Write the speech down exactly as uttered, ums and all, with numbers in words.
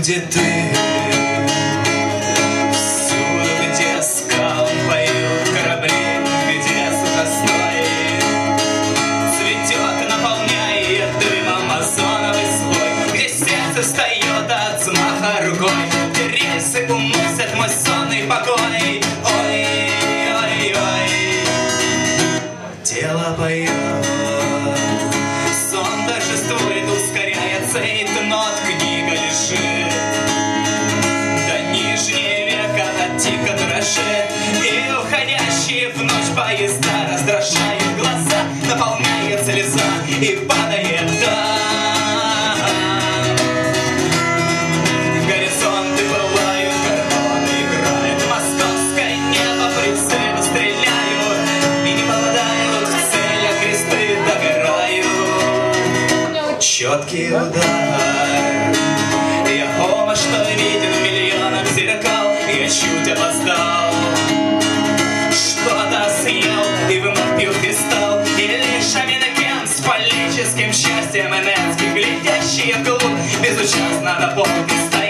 где ты, всюду, где скалы поют корабли, где сухостой цветет, наполняет дымом озоновый слой, где сердце встает от взмаха рукой, где рельсы уносят мой сонный покой. Ой, ой, ой, тело поет, сон торжествует, ускоряется, и нот книга лежит. Да нижнее века от тика дрожит, и уходящие в ночь поезда раздражают глаза, наполняет слеза и падает дам. Горизонты пылают, карбоны играют, московское небо прицельно стреляют, и не попадают в цель, а кресты догорают. Четкий удар, я ома, что виден в миллионах зеркал, я чуть опоздал, что-то съел и вновь пил кристалл, и лишь аминокент с фаллическим счастьем энергии, глядящие вглубь, безучастно на полке стоят.